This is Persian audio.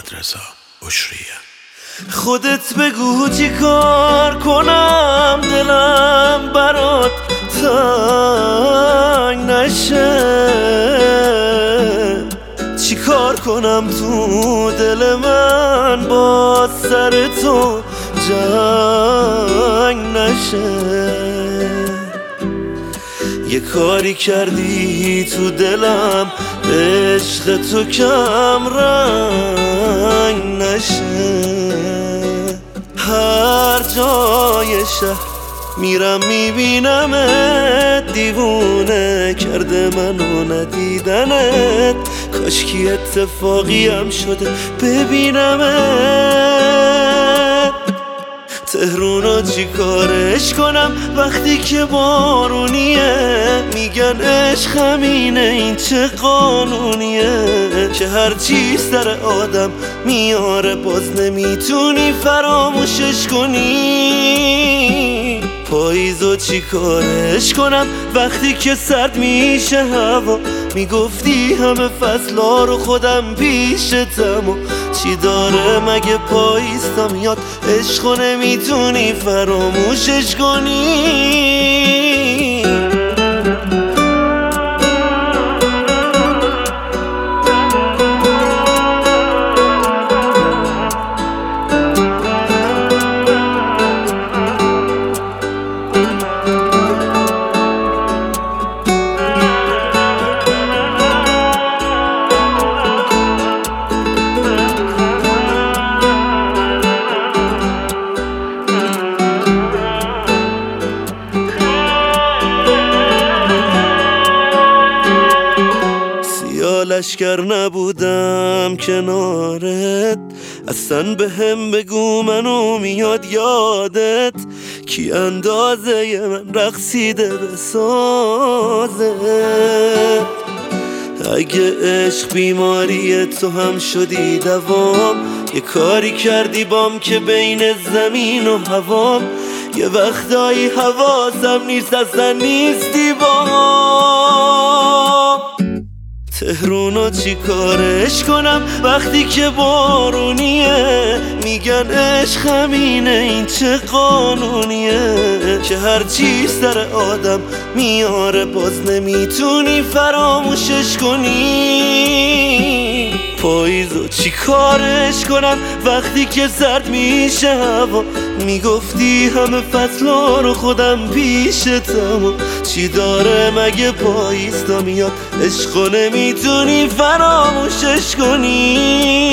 محمدرضا بشریه. خودت بگو چی کار کنم دلم برات تنگ نشه، چی کار کنم تو دل من با سر تو جنگ نشه. یه کاری کردی تو دلم عشق تو کم رنگ نشه. هر جای شهر میرم میبینمت، دیوونه کرده منو ندیدنت. کاشکی اتفاقی هم شده ببینمت. تهرونو چی کارش کنم وقتی که بارونیه، میگن عشق همینه این چه قانونیه، که هر چی سر آدم میاره باز نمیتونی فراموشش کنی. پاییزو چی کارش کنم وقتی که سرد میشه هوا، میگفتی همه فصلا رو خودم پیشتم. و چی داره مگه پاییز تا میاد عشقو نمیتونی فراموشش کنی. لشکر نبودم کنارت، اصلا به هم بگو منو میاد یادت، کی اندازه من رقصیده به سازت. اگه عشق بیماری تو هم شدی دوام، یه کاری کردی بام که بین زمین و هوام، یه وقتایی حواسم نیست اصلا نیستی بام. تهرونو چی کارش کنم وقتی که بارونیه، میگن عشق همینه این چه قانونیه، که هر چی سر آدم میاره باز نمیتونی فراموشش کنی. پاییزو چی کارش کنم وقتی که سرد میشه هوا، میگفتی همه فصلا رو خودم پیشتم. چی داره مگه پاییز تا میاد عشقو نمیتونی فراموشش کنی.